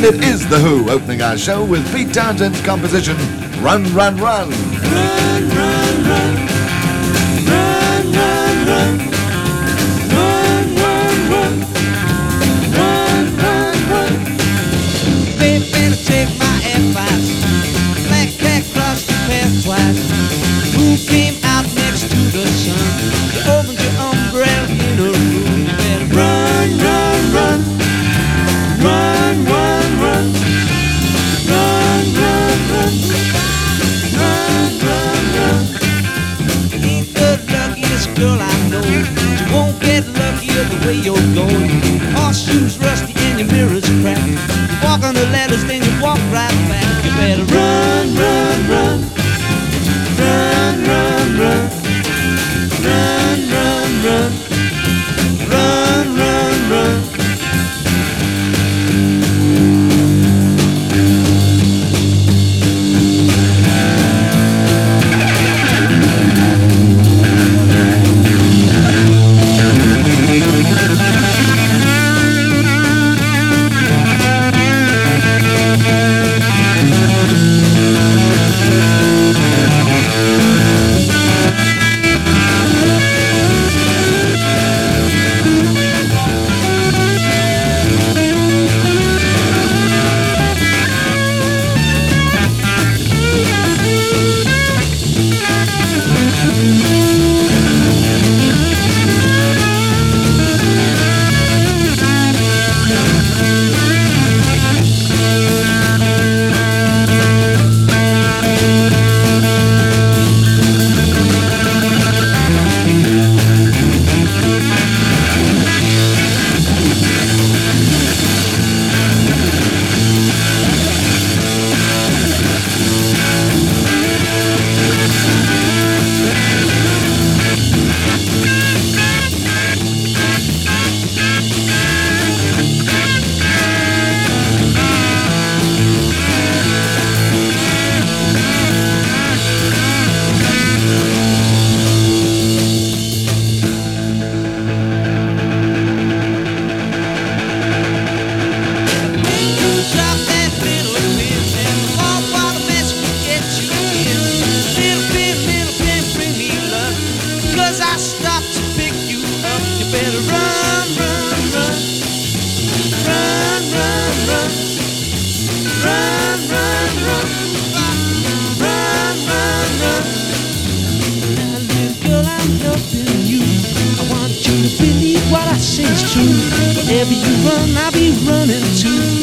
And it is The Who opening our show with Pete Townshend's composition, Run, Run, Run. Run, run, run. Run, run, run. Run, run, run. Run, run, run. Baby, better take my advice. Black cat crossed your path twice. Who came out next to the sun? You opened your umbrella in a room. You better run, run, run. Run, run, run. Run, run, run. Run, run, run. You ain't the luckiest girl I know. You won't get luckier the way you're going. Horseshoes rusty and your mirrors cracked. You walk on the ladders, then you walk right back. You better run, run, run. Run, run, run. Run, run, run. Run, run, run. Whatever you run, I'll be running too.